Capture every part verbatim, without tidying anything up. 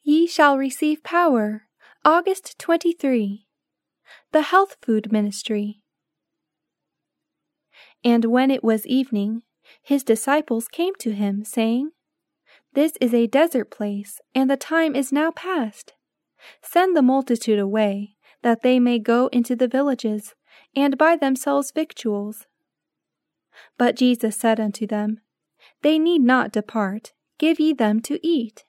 Ye shall receive power. August twenty-third. The Health Food Ministry. And when it was evening, his disciples came to him, saying, This is a desert place, and the time is now past. Send the multitude away, that they may go into the villages, and buy themselves victuals. But Jesus said unto them, They need not depart, give ye them to eat.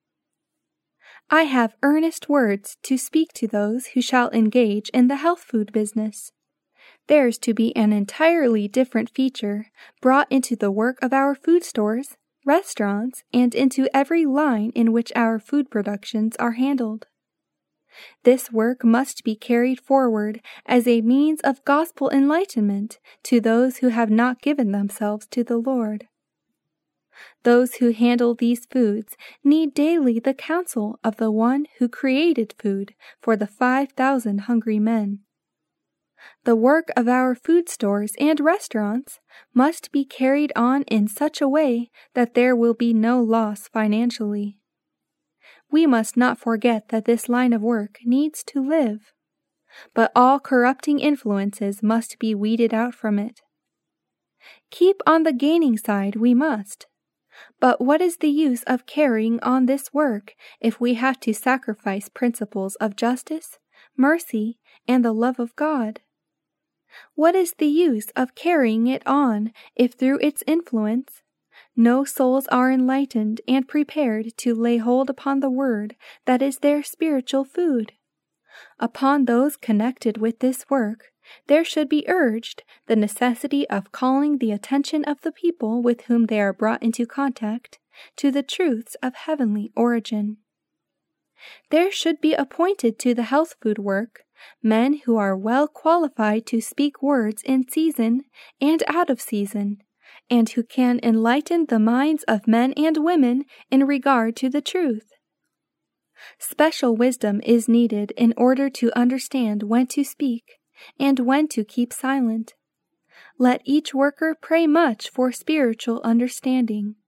I have earnest words to speak to those who shall engage in the health food business. There's to be an entirely different feature brought into the work of our food stores, restaurants, and into every line in which our food productions are handled. This work must be carried forward as a means of gospel enlightenment to those who have not given themselves to the Lord. Those who handle these foods need daily the counsel of the one who created food for the five thousand hungry men. The work of our food stores and restaurants must be carried on in such a way that there will be no loss financially. We must not forget that this line of work needs to live, but all corrupting influences must be weeded out from it. Keep on the gaining side we must. But what is the use of carrying on this work if we have to sacrifice principles of justice, mercy, and the love of God? What is the use of carrying it on if through its influence no souls are enlightened and prepared to lay hold upon the word that is their spiritual food? Upon those connected with this work, there should be urged the necessity of calling the attention of the people with whom they are brought into contact to the truths of heavenly origin. There should be appointed to the health food work men who are well qualified to speak words in season and out of season, and who can enlighten the minds of men and women in regard to the truth. Special wisdom is needed in order to understand when to speak and when to keep silent. Let each worker pray much for spiritual understanding.